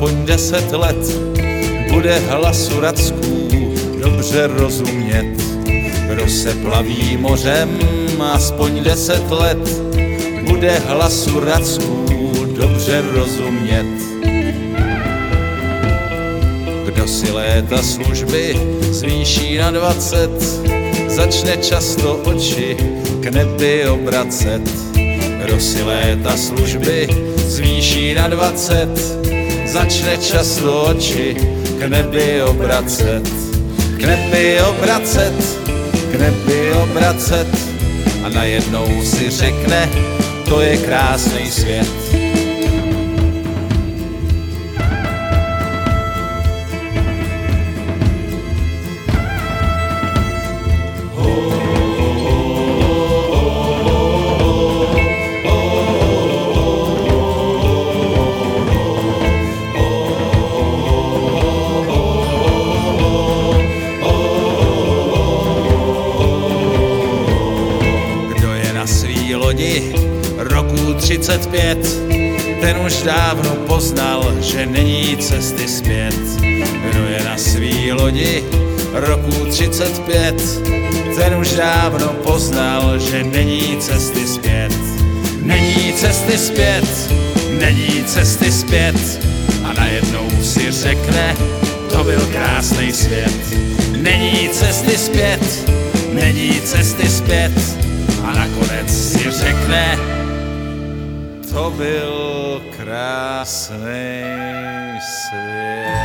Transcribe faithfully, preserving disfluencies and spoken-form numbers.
aspoň deset let, bude hlasu Racků dobře rozumět. Kdo se plaví mořem aspoň deset let, bude hlasu Racků dobře rozumět. Kdo si léta služby zvýší na dvacet, začne často oči k nebi obracet. Kdo si léta služby zvýší na dvacet, začne často oči k nebi obracet. K nebi obracet, k nebi obracet a najednou si řekne, to je krásný svět. Roku třicet pět, ten už dávno poznal, že není cesty zpět. Kdo je na svý lodi roku třicet pět, ten už dávno poznal, že není cesty zpět. Není cesty zpět, není cesty zpět a najednou si řekne, to byl krásný svět. Není cesty zpět, není cesty zpět a nakonec si řekne, to byl krásný svět.